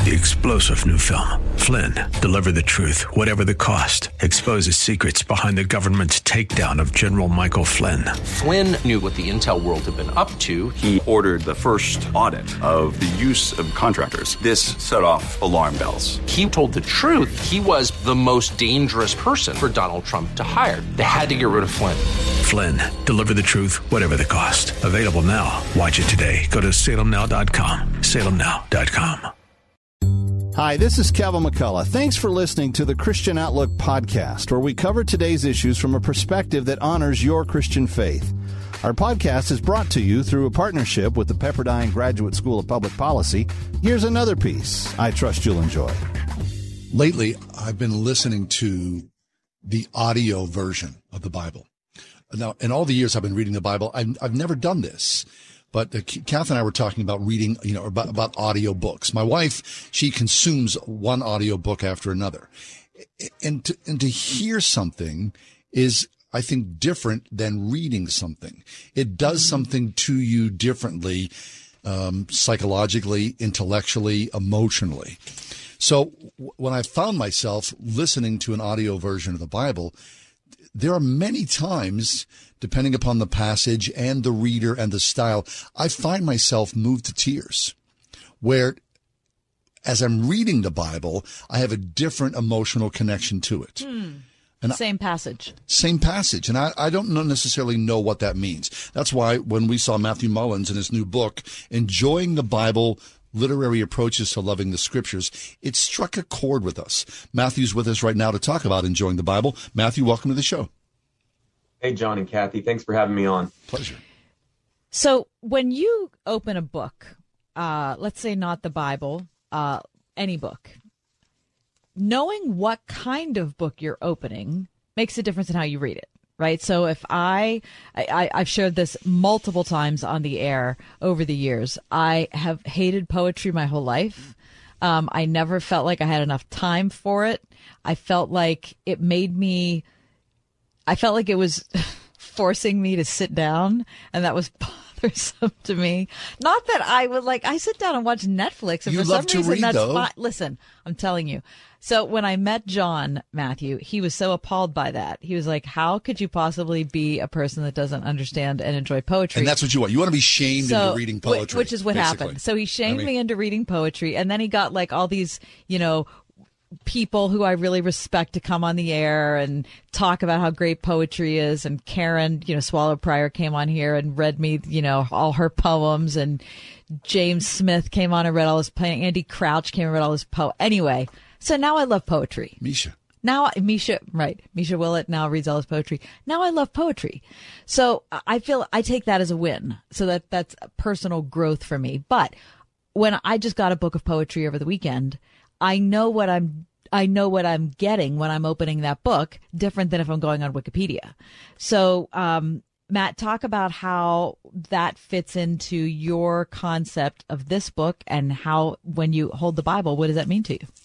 The explosive new film, Flynn, deliver the truth, whatever the cost, exposes secrets behind the government's takedown of General Michael Flynn. Flynn knew what the intel world had been up to. He ordered the first audit of the use of contractors. This set off alarm bells. He told the truth. He was the most dangerous person for Donald Trump to hire. They had to get rid of Flynn. Flynn, deliver the truth, whatever the cost. Available now. Watch it today. Go to salemnow.com. salemnow.com. Hi, this is Kevin McCullough. Thanks for listening to the Christian Outlook podcast, where we cover today's issues from a perspective that honors your Christian faith. Our podcast is brought to you through a partnership with the Pepperdine Graduate School of Public Policy. Here's another piece I trust you'll enjoy. Lately, I've been listening to the audio version of the Bible. Now, in all the years I've been reading the Bible, I've never done this. But Kath and I were talking about reading, about audio books. My wife, she consumes one audio book after another. And to hear something is, I think, different than reading something. It does something to you differently, psychologically, intellectually, emotionally. So when I found myself listening to an audio version of the Bible, there are many times, depending upon the passage and the reader and the style, I find myself moved to tears, where as I'm reading the Bible, I have a different emotional connection to it. And same passage. Same passage. And I don't necessarily know what that means. That's why when we saw Matthew Mullins in his new book, Enjoying the Bible, Literary Approaches to Loving the Scriptures, it struck a chord with us. Matthew's with us right now to talk about enjoying the Bible. Matthew, welcome to the show. Hey, John and Kathy. Thanks for having me on. Pleasure. So when you open a book, let's say not the Bible, any book, knowing what kind of book you're opening makes a difference in how you read it. Right. So if I've shared this multiple times on the air over the years, I have hated poetry my whole life. I never felt like I had enough time for it. I felt like it was forcing me to sit down, and that was bothersome to me. Not that I would I sit down and watch Netflix, and you for love some reason read, that's though. fine. Listen, I'm telling you. So when I met John, Matthew, he was so appalled by that. He was like, how could you possibly be a person that doesn't understand and enjoy poetry? And that's what you want. You want to be shamed into reading poetry. Which is what basically happened. So he shamed me into reading poetry. And then he got all these, people who I really respect to come on the air and talk about how great poetry is. And Karen, Swallow Prior came on here and read me, all her poems. And James Smith came on and read all his poems. Andy Crouch came and read all his poems. Anyway. So now I love poetry. Misha Willett now reads all his poetry. Now I love poetry. So I feel I take that as a win. So that's personal growth for me. But when I just got a book of poetry over the weekend, I know what I'm getting when I'm opening that book, different than if I'm going on Wikipedia. So, Matt, talk about how that fits into your concept of this book and how, when you hold the Bible, what does that mean to you?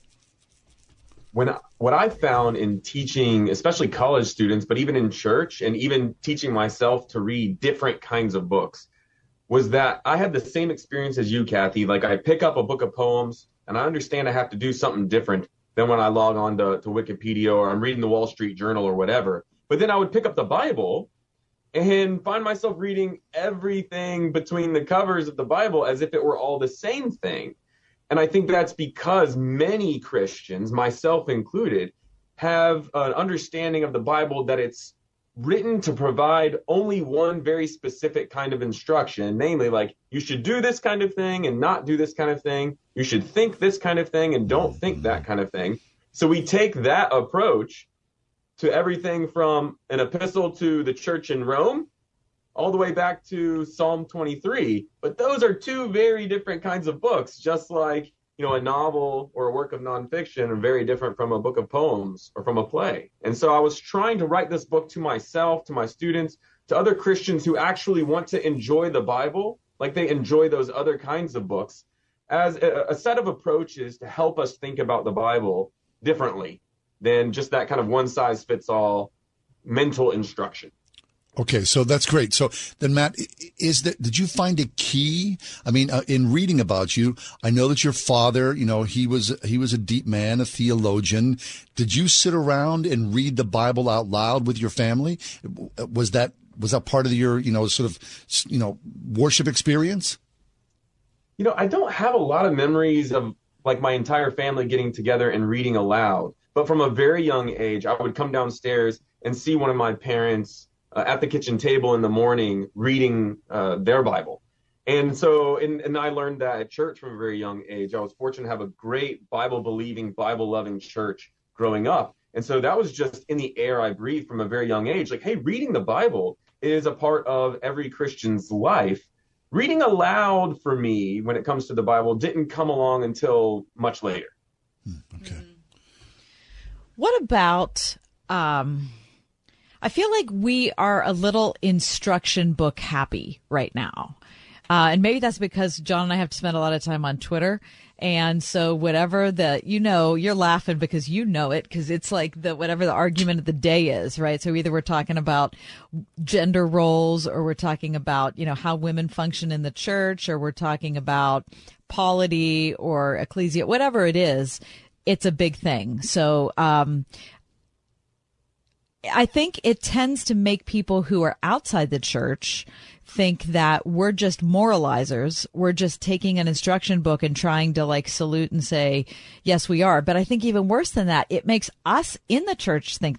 What I've found in teaching, especially college students, but even in church and even teaching myself to read different kinds of books, was that I had the same experience as you, Kathy. I pick up a book of poems and I understand I have to do something different than when I log on to Wikipedia or I'm reading the Wall Street Journal or whatever. But then I would pick up the Bible and find myself reading everything between the covers of the Bible as if it were all the same thing. And I think that's because many Christians, myself included, have an understanding of the Bible that it's written to provide only one very specific kind of instruction, namely, you should do this kind of thing and not do this kind of thing. You should think this kind of thing and don't think that kind of thing. So we take that approach to everything from an epistle to the church in Rome all the way back to Psalm 23. But those are two very different kinds of books, just like, a novel or a work of nonfiction are very different from a book of poems or from a play. And so I was trying to write this book to myself, to my students, to other Christians who actually want to enjoy the Bible like they enjoy those other kinds of books, as a set of approaches to help us think about the Bible differently than just that kind of one-size-fits-all mental instruction. Okay, so that's great. So then, Matt, did you find a key? I mean, in reading about you, I know that your father, he was a deep man, a theologian. Did you sit around and read the Bible out loud with your family? Was that part of your, worship experience? I don't have a lot of memories of like my entire family getting together and reading aloud. But from a very young age, I would come downstairs and see one of my parents at the kitchen table in the morning reading their Bible. And so, and I learned that at church from a very young age. I was fortunate to have a great Bible-believing, Bible-loving church growing up. And so that was just in the air I breathed from a very young age. Like, hey, reading the Bible is a part of every Christian's life. Reading aloud for me when it comes to the Bible didn't come along until much later. Okay. What about... I feel like we are a little instruction book happy right now. And maybe that's because John and I have to spend a lot of time on Twitter. And so whatever you're laughing because you know it, because it's like whatever the argument of the day is, right? So either we're talking about gender roles, or we're talking about, how women function in the church, or we're talking about polity or ecclesia, whatever it is, it's a big thing. So, I think it tends to make people who are outside the church think that we're just moralizers. We're just taking an instruction book and trying to salute and say, yes, we are. But I think even worse than that, it makes us in the church think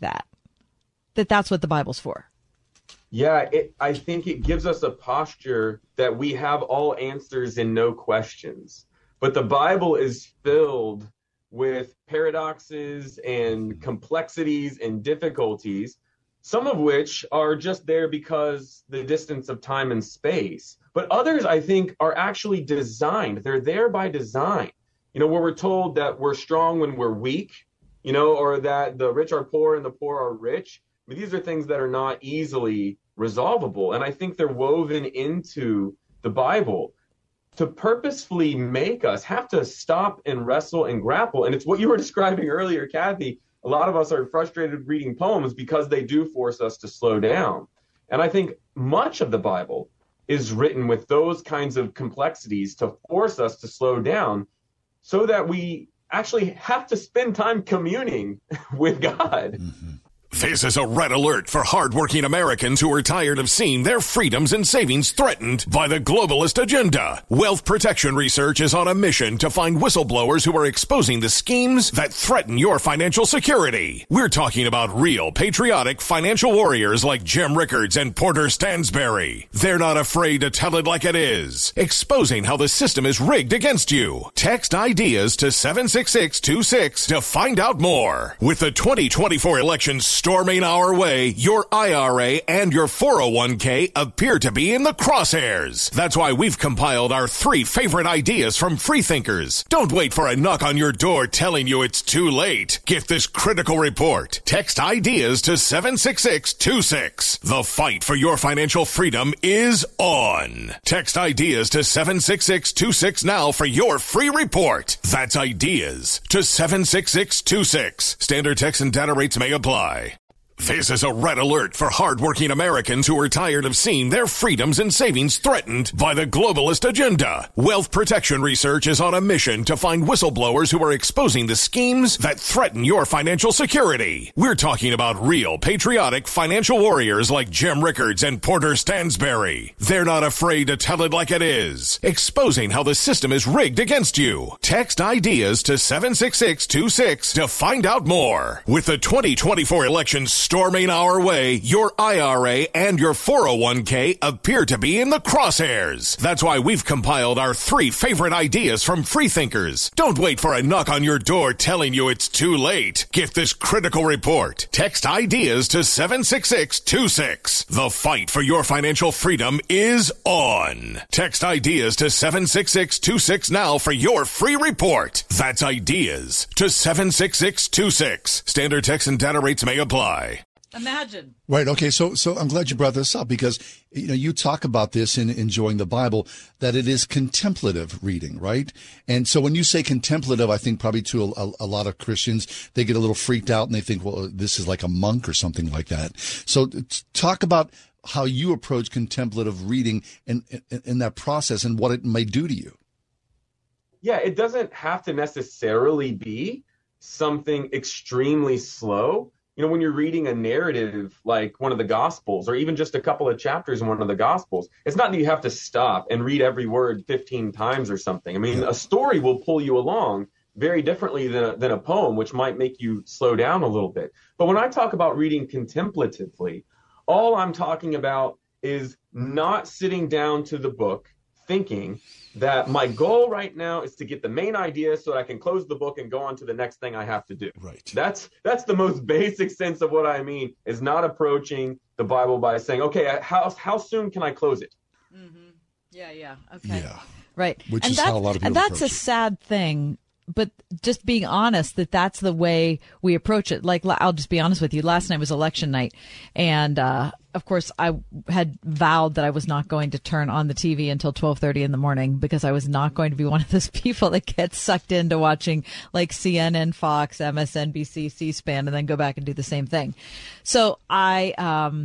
that's what the Bible's for. Yeah, I think it gives us a posture that we have all answers and no questions. But the Bible is filled with paradoxes and complexities and difficulties, some of which are just there because the distance of time and space. But others, I think, are actually designed. They're there by design. Where we're told that we're strong when we're weak, or that the rich are poor and the poor are rich. I mean, these are things that are not easily resolvable. And I think they're woven into the Bible to purposefully make us have to stop and wrestle and grapple. And it's what you were describing earlier, Kathy. A lot of us are frustrated reading poems because they do force us to slow down. And I think much of the Bible is written with those kinds of complexities to force us to slow down so that we actually have to spend time communing with God. Mm-hmm. This is a red alert for hardworking Americans who are tired of seeing their freedoms and savings threatened by the globalist agenda. Wealth Protection Research is on a mission to find whistleblowers who are exposing the schemes that threaten your financial security. We're talking about real, patriotic financial warriors like Jim Rickards and Porter Stansberry. They're not afraid to tell it like it is, exposing how the system is rigged against you. Text IDEAS to 76626 to find out more. With the 2024 elections storming our way, your IRA and your 401k appear to be in the crosshairs. That's why we've compiled our 3 favorite ideas from freethinkers. Don't wait for a knock on your door telling you it's too late. Get this critical report. Text IDEAS to 76626. The fight for your financial freedom is on. Text IDEAS to 76626 now for your free report. That's IDEAS to 76626. Standard text and data rates may apply. This is a red alert for hardworking Americans who are tired of seeing their freedoms and savings threatened by the globalist agenda. Wealth Protection Research is on a mission to find whistleblowers who are exposing the schemes that threaten your financial security. We're talking about real, patriotic financial warriors like Jim Rickards and Porter Stansberry. They're not afraid to tell it like it is, exposing how the system is rigged against you. Text IDEAS to 76626 to find out more. With the 2024 elections storming our way, your IRA and your 401k appear to be in the crosshairs. That's why we've compiled our 3 favorite ideas from freethinkers. Don't wait for a knock on your door telling you it's too late. Get this critical report. Text IDEAS to 76626. The fight for your financial freedom is on. Text IDEAS to 76626 now for your free report. That's IDEAS to 76626. Standard text and data rates may apply. Imagine. Right. Okay. So I'm glad you brought this up because, you talk about this in Enjoying the Bible, that it is contemplative reading, right? And so when you say contemplative, I think probably to a lot of Christians, they get a little freaked out and they think, well, this is like a monk or something like that. So talk about how you approach contemplative reading and that process and what it may do to you. Yeah, it doesn't have to necessarily be something extremely slow. When you're reading a narrative like one of the Gospels, or even just a couple of chapters in one of the Gospels, it's not that you have to stop and read every word 15 times or something. I mean, a story will pull you along very differently than a poem, which might make you slow down a little bit. But when I talk about reading contemplatively, all I'm talking about is not sitting down to the book thinking that my goal right now is to get the main idea so that I can close the book and go on to the next thing I have to do. Right. That's the most basic sense of what I mean, is not approaching the Bible by saying, okay, how soon can I close it? Mm-hmm. Yeah. Okay. Yeah. Right. Which is how a lot of people and that's a approach it. sad thing. But just being honest that's the way we approach it. Like, I'll just be honest with you. Last night was election night. And, of course, I had vowed that I was not going to turn on the TV until 12:30 in the morning, because I was not going to be one of those people that gets sucked into watching like CNN, Fox, MSNBC, C-SPAN, and then go back and do the same thing. So I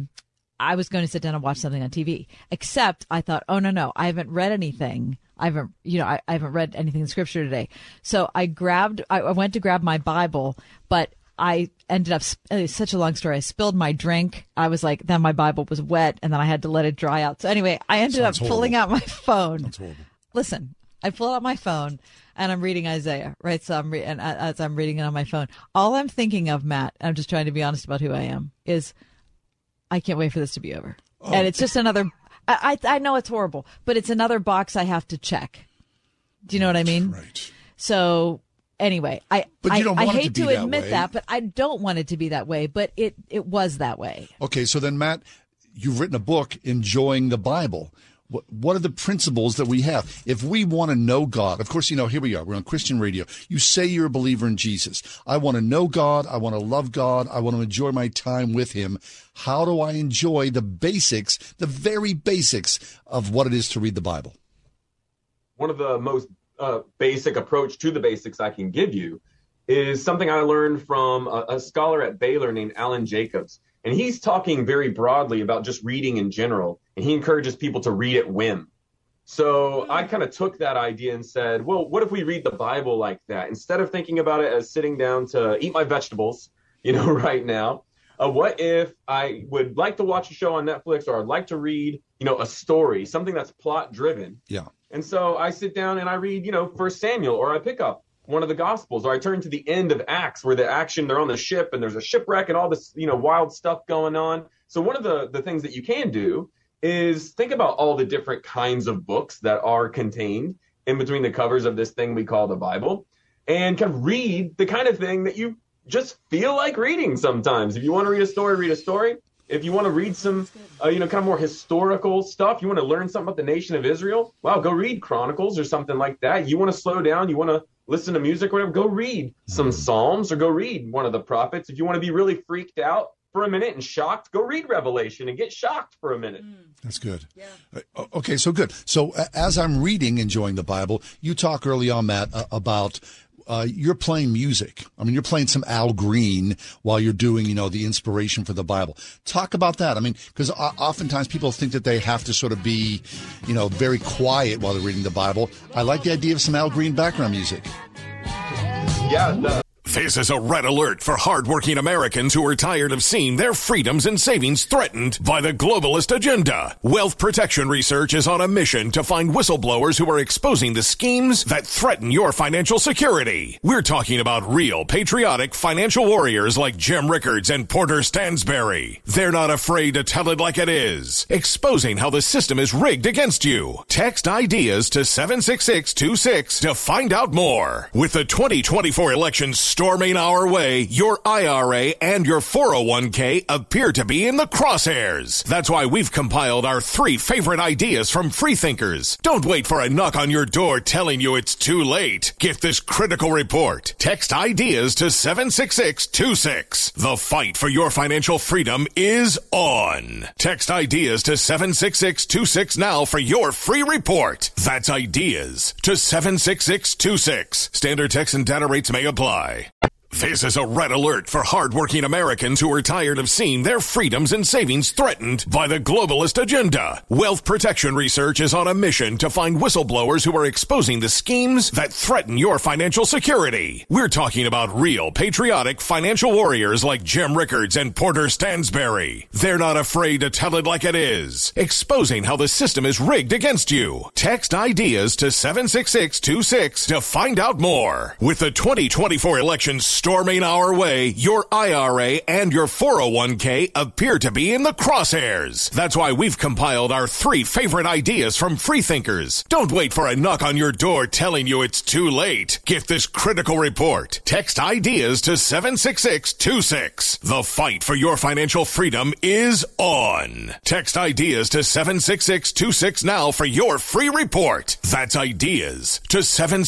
was going to sit down and watch something on TV, except I thought, oh, no, I haven't read anything. I haven't read anything in Scripture today. So I went to grab my Bible, but I ended up, it's such a long story. I spilled my drink. I was like, then my Bible was wet, and then I had to let it dry out. So anyway, I ended up pulling out my phone. That's horrible. Listen, I pull out my phone and I'm reading Isaiah, right? So as I'm reading it on my phone, all I'm thinking of, Matt, I'm just trying to be honest about who I am, is I can't wait for this to be over. Oh. And it's just another, I know it's horrible, but it's another box I have to check. Do you know what I mean? Right. So anyway, I hate to admit that, but I don't want it to be that way, but it was that way. Okay, so then, Matt, you've written a book, Enjoying the Bible. What are the principles that we have? If we want to know God, of course, here we are. We're on Christian radio. You say you're a believer in Jesus. I want to know God. I want to love God. I want to enjoy my time with him. How do I enjoy the basics, the very basics of what it is to read the Bible? One of the most basic approach to the basics I can give you is something I learned from a scholar at Baylor named Alan Jacobs. And he's talking very broadly about just reading in general. And he encourages people to read at whim. So I kind of took that idea and said, well, what if we read the Bible like that? Instead of thinking about it as sitting down to eat my vegetables, right now, what if I would like to watch a show on Netflix, or I'd like to read, a story, something that's plot driven. Yeah. And so I sit down and I read, 1 Samuel, or I pick up one of the Gospels, or I turn to the end of Acts, where the action, they're on the ship and there's a shipwreck and all this, wild stuff going on. So one of the things that you can do is think about all the different kinds of books that are contained in between the covers of this thing we call the Bible, and kind of read the kind of thing that you just feel like reading sometimes. If you want to read a story, read a story. If you want to read some, kind of more historical stuff, you want to learn something about the nation of Israel, wow, go read Chronicles or something like that. You want to slow down, you want to listen to music or whatever, go read some Psalms, or go read one of the prophets. If you want to be really freaked out for a minute and shocked, go read Revelation and get shocked for a minute. That's good. Yeah. Okay, so good. So as I'm reading Enjoying the Bible, you talk early on, Matt, about you're playing music. I mean, you're playing some Al Green while you're doing, the inspiration for the Bible. Talk about that. I mean, because oftentimes people think that they have to sort of be, very quiet while they're reading the Bible. I like the idea of some Al Green background music. Yeah. This is a red alert for hardworking Americans who are tired of seeing their freedoms and savings threatened by the globalist agenda. Wealth Protection Research is on a mission to find whistleblowers who are exposing the schemes that threaten your financial security. We're talking about real patriotic financial warriors like Jim Rickards and Porter Stansberry. They're not afraid to tell it like it is, exposing how the system is rigged against you. Text IDEAS to 76626 to find out more. With the 2024 elections storming our way, your IRA and your 401k appear to be in the crosshairs. That's why we've compiled our 3 favorite ideas from freethinkers. Don't wait for a knock on your door telling you it's too late. Get this critical report. Text IDEAS to 76626. The fight for your financial freedom is on. Text IDEAS to 76626 now for your free report. That's IDEAS to 76626. Standard text and data rates may apply. This is a red alert for hardworking Americans who are tired of seeing their freedoms and savings threatened by the globalist agenda. Wealth Protection Research is on a mission to find whistleblowers who are exposing the schemes that threaten your financial security. We're talking about real, patriotic financial warriors like Jim Rickards and Porter Stansberry. They're not afraid to tell it like it is, exposing how the system is rigged against you. Text IDEAS to 76626 to find out more. With the 2024 election storming our way, your IRA and your 401k appear to be in the crosshairs. That's why we've compiled our 3 favorite ideas from freethinkers. Don't wait for a knock on your door telling you it's too late. Get this critical report. Text IDEAS to 76626. The fight for your financial freedom is on. Text IDEAS to 76626 now for your free report. That's IDEAS to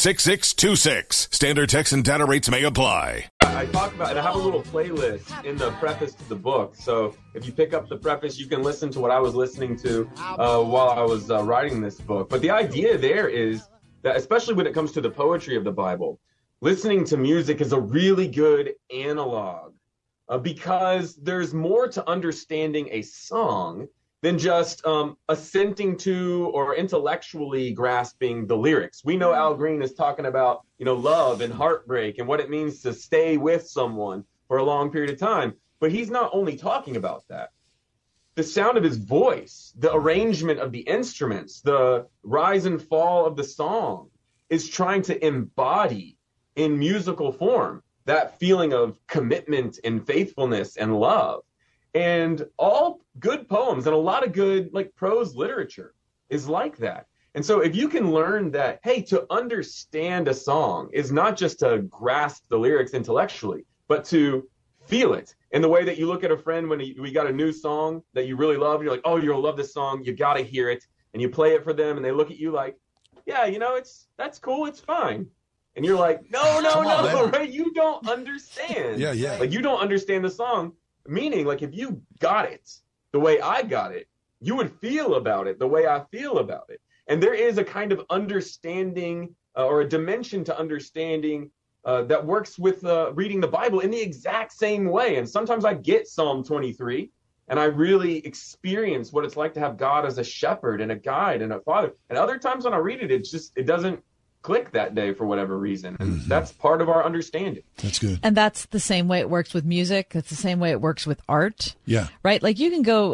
76626. Standard text and data rates may apply. I talk about, and I have a little playlist in the preface to the book. So if you pick up the preface, you can listen to what I was listening to while I was writing this book. But the idea there is that, especially when it comes to the poetry of the Bible, listening to music is a really good analog because there's more to understanding a song than just assenting to or intellectually grasping the lyrics. We know Al Green is talking about, love and heartbreak and what it means to stay with someone for a long period of time. But he's not only talking about that. The sound of his voice, the arrangement of the instruments, the rise and fall of the song is trying to embody in musical form that feeling of commitment and faithfulness and love. And all good poems and a lot of good prose literature is like that. And so if you can learn that, hey, to understand a song is not just to grasp the lyrics intellectually, but to feel it in the way that you look at a friend when we got a new song that you really love. You're like, oh, you'll love this song. You got to hear it. And you play it for them and they look at you like, yeah, that's cool. It's fine. And you're like, no, right? You don't understand. Yeah. You don't understand the song. Meaning, if you got it the way I got it, you would feel about it the way I feel about it. And there is a kind of understanding or a dimension to understanding that works with reading the Bible in the exact same way. And sometimes I get Psalm 23 and I really experience what it's like to have God as a shepherd and a guide and a father. And other times when I read it, it doesn't click that day for whatever reason. And that's part of our understanding. That's good. And that's the same way it works with music. It's the same way it works with art. Yeah. Right? You can go,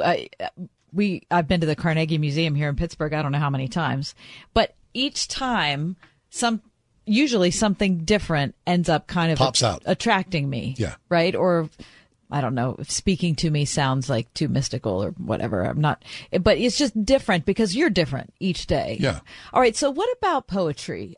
I've been to the Carnegie Museum here in Pittsburgh, I don't know how many times, but each time usually something different ends up kind of pops out, attracting me. Yeah. Right? Or I don't know if speaking to me sounds like too mystical or whatever. I'm not, but it's just different because you're different each day. Yeah. All right. So what about poetry?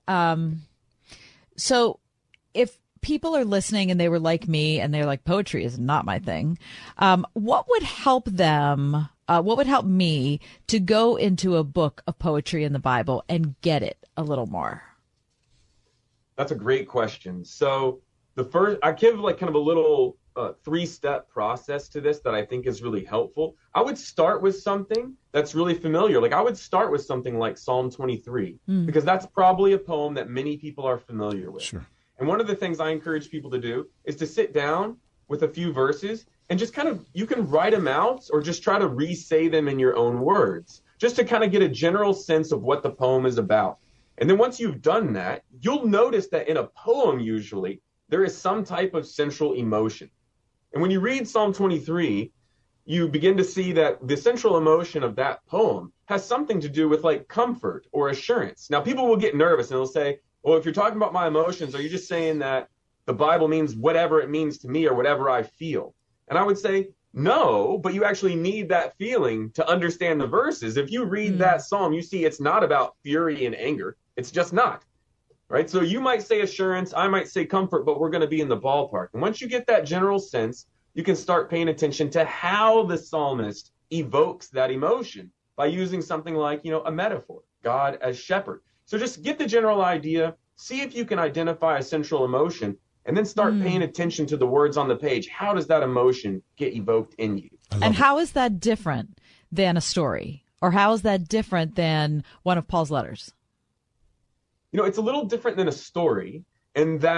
So if people are listening and they were like me and they're like, poetry is not my thing. What would help them? What would help me to go into a book of poetry in the Bible and get it a little more? That's a great question. So the first, I give kind of a little 3-step process to this that I think is really helpful. I would start with something that's really familiar. I would start with something like Psalm 23, because that's probably a poem that many people are familiar with. Sure. And one of the things I encourage people to do is to sit down with a few verses and just you can write them out or just try to re-say them in your own words, just to kind of get a general sense of what the poem is about. And then once you've done that, you'll notice that in a poem, usually, there is some type of central emotion. And when you read Psalm 23, you begin to see that the central emotion of that poem has something to do with comfort or assurance. Now, people will get nervous and they'll say, well, if you're talking about my emotions, are you just saying that the Bible means whatever it means to me or whatever I feel? And I would say, no, but you actually need that feeling to understand the verses. If you read that psalm, you see it's not about fury and anger. It's just not. Right? So you might say assurance, I might say comfort, but we're going to be in the ballpark. And once you get that general sense, you can start paying attention to how the psalmist evokes that emotion by using something like, a metaphor, God as shepherd. So just get the general idea, see if you can identify a central emotion, and then start paying attention to the words on the page. How does that emotion get evoked in you? And how is that different than a story? Or how is that different than one of Paul's letters? It's a little different than a story in that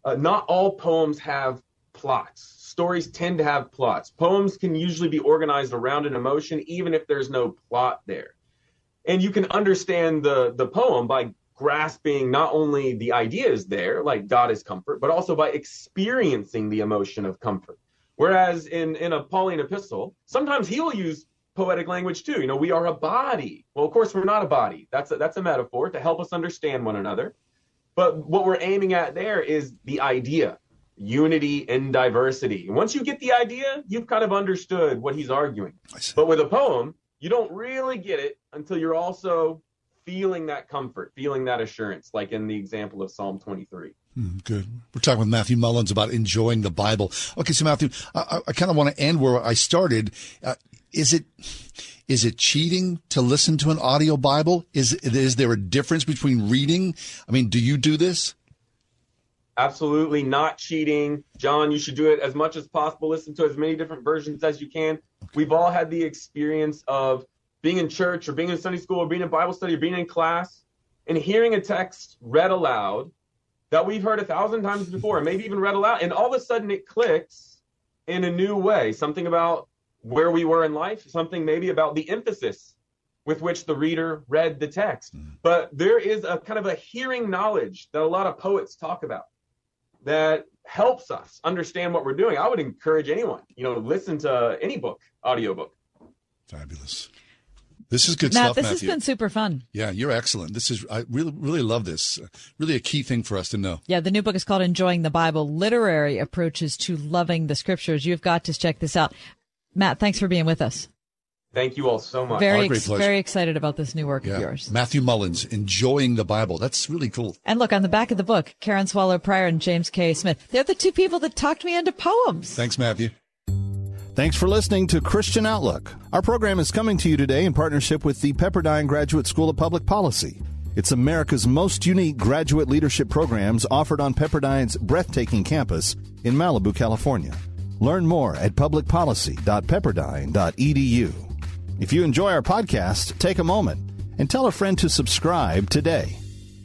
not all poems have plots. Stories tend to have plots. Poems can usually be organized around an emotion, even if there's no plot there. And you can understand the poem by grasping not only the ideas there, like God is comfort, but also by experiencing the emotion of comfort. Whereas in a Pauline epistle, sometimes he will use poetic language too. You know, we are a body. Well, of course, we're not a body. That's a metaphor to help us understand one another. But what we're aiming at there is the idea. Unity in diversity. And once you get the idea, you've kind of understood what he's arguing. But with a poem, you don't really get it until you're also feeling that comfort, feeling that assurance, like in the example of Psalm 23. Good. We're talking with Matthew Mullins about enjoying the Bible. Okay, so Matthew, I kind of want to end where I started. Is it cheating to listen to an audio Bible? Is there a difference between reading? I mean, do you do this? Absolutely not cheating. John, you should do it as much as possible. Listen to as many different versions as you can. Okay. We've all had the experience of being in church or being in Sunday school or being in Bible study or being in class and hearing a text read aloud that we've heard 1,000 times before, and maybe even read aloud. And all of a sudden it clicks in a new way, something about where we were in life, something maybe about the emphasis with which the reader read the text. But there is a kind of a hearing knowledge that a lot of poets talk about that helps us understand what we're doing. I would encourage anyone, listen to any book, audiobook. Fabulous. This is good Matt, stuff, this Matthew. has been super fun. Yeah, you're excellent. I really, really love this. Really a key thing for us to know. Yeah, the new book is called Enjoying the Bible, Literary Approaches to Loving the Scriptures. You've got to check this out. Matt, thanks for being with us. Thank you all so much. Very excited about this new work of yours. Matthew Mullins, Enjoying the Bible. That's really cool. And look, on the back of the book, Karen Swallow Prior and James K. Smith. They're the two people that talked me into poems. Thanks, Matthew. Thanks for listening to Christian Outlook. Our program is coming to you today in partnership with the Pepperdine Graduate School of Public Policy. It's America's most unique graduate leadership programs offered on Pepperdine's breathtaking campus in Malibu, California. Learn more at publicpolicy.pepperdine.edu. If you enjoy our podcast, take a moment and tell a friend to subscribe today.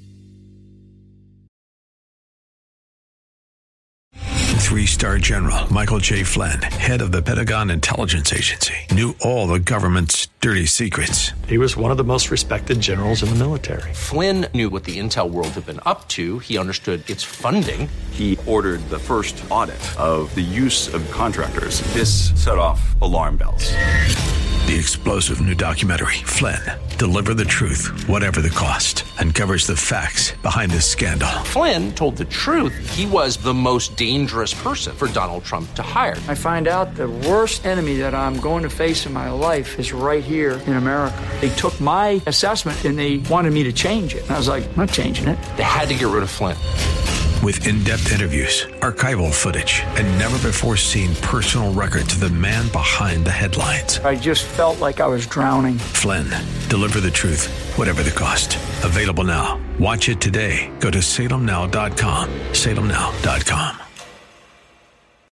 Three-star General Michael J. Flynn, head of the Pentagon Intelligence Agency, knew all the government's dirty secrets. He was one of the most respected generals in the military. Flynn knew what the intel world had been up to. He understood its funding. He ordered the first audit of the use of contractors. This set off alarm bells. The explosive new documentary, Flynn, Deliver the Truth, Whatever the Cost, uncovers the facts behind this scandal. Flynn told the truth. He was the most dangerous person for Donald Trump to hire. I find out the worst enemy that I'm going to face in my life is right here in America. They took my assessment and they wanted me to change it. And I was like, I'm not changing it. They had to get rid of Flynn. With in-depth interviews, archival footage, and never-before-seen personal records of the man behind the headlines. I just felt like I was drowning. Flynn, Deliver the Truth, Whatever the Cost. Available now. Watch it today. Go to salemnow.com. salemnow.com.